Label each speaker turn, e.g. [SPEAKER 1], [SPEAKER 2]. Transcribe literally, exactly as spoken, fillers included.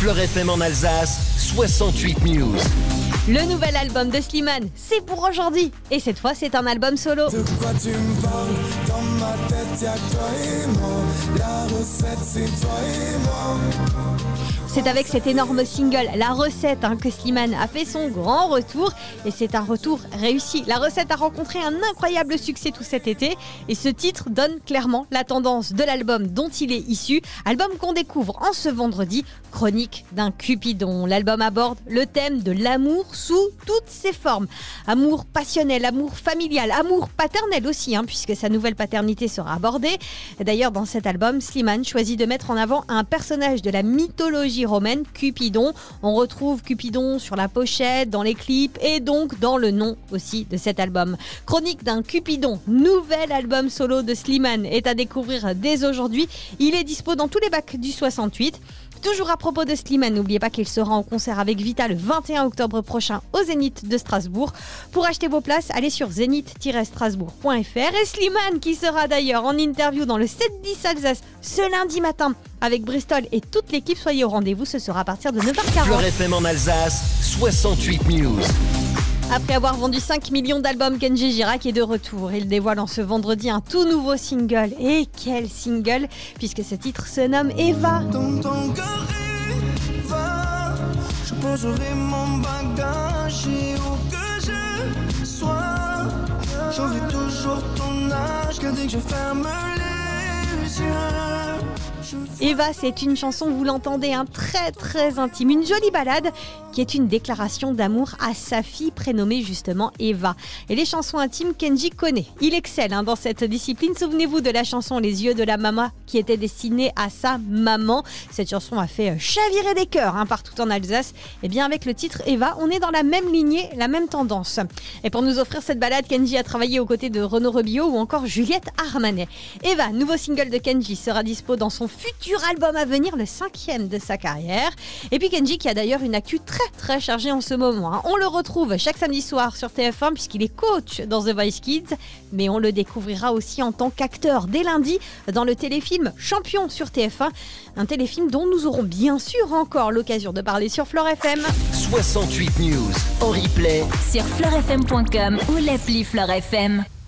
[SPEAKER 1] Fleur F M en Alsace, soixante-huit News.
[SPEAKER 2] Le nouvel album de Slimane, c'est pour aujourd'hui. Et cette fois, c'est un album solo.
[SPEAKER 3] De quoi tu me parles? Dans ma tête, y'a que toi et moi. La recette, c'est toi et moi.
[SPEAKER 2] C'est avec cet énorme single, La Recette, hein, que Slimane a fait son grand retour. Et c'est un retour réussi. La Recette a rencontré un incroyable succès tout cet été. Et ce titre donne clairement la tendance de l'album dont il est issu. Album qu'on découvre en ce vendredi, Chronique d'un Cupidon. L'album aborde le thème de l'amour sous toutes ses formes. Amour passionnel, amour familial, amour paternel aussi, hein, puisque sa nouvelle paternité sera abordée. D'ailleurs, dans cet album, Slimane choisit de mettre en avant un personnage de la mythologie romaine, Cupidon. On retrouve Cupidon sur la pochette, dans les clips et donc dans le nom aussi de cet album. Chronique d'un Cupidon, nouvel album solo de Slimane, est à découvrir dès aujourd'hui. Il est dispo dans tous les bacs du soixante-huit. Toujours à propos de Slimane, n'oubliez pas qu'il sera en concert avec Vita le vingt et un octobre prochain au Zénith de Strasbourg. Pour acheter vos places, allez sur zénith tiret strasbourg point f r. Et Slimane qui sera d'ailleurs en interview dans le sept dix Alsace ce lundi matin avec Bristol et toute l'équipe. Soyez au rendez-vous, ce sera à partir de neuf heures quarante.
[SPEAKER 1] Fleur F M en Alsace, soixante-huit News.
[SPEAKER 2] Après avoir vendu cinq millions d'albums, Kenji Girac est de retour. Il dévoile en ce vendredi un tout nouveau single. Et quel single, puisque ce titre se nomme Eva.
[SPEAKER 3] Dans ton cœur, Eva, je poserai mon bagage et où que je sois. J'aurai toujours ton âge, que dès que je ferme les yeux.
[SPEAKER 2] Eva, c'est une chanson, vous l'entendez, hein, très très intime, une jolie ballade qui est une déclaration d'amour à sa fille prénommée justement Eva. Et les chansons intimes, Kenji connaît. Il excelle hein, dans cette discipline. Souvenez-vous de la chanson Les yeux de la maman qui était destinée à sa maman. Cette chanson a fait chavirer des cœurs hein, partout en Alsace. Et bien avec le titre Eva, on est dans la même lignée, la même tendance. Et pour nous offrir cette balade, Kenji a travaillé aux côtés de Renaud Rebillot ou encore Juliette Armanet. Eva, nouveau single de Kenji, sera dispo dans son futur album à venir, le cinquième de sa carrière. Et puis Kenji qui a d'ailleurs une actu très très chargée en ce moment. Hein. On le retrouve chaque samedi soir sur T F un puisqu'il est coach dans The Voice Kids, mais on le découvrira aussi en tant qu'acteur dès lundi dans le téléfilm Champion sur T F un, un téléfilm dont nous aurons bien sûr encore l'occasion de parler sur Fleur F M.
[SPEAKER 1] soixante-huit News en replay
[SPEAKER 4] sur fleur f m point com ou l'appli Fleur F M.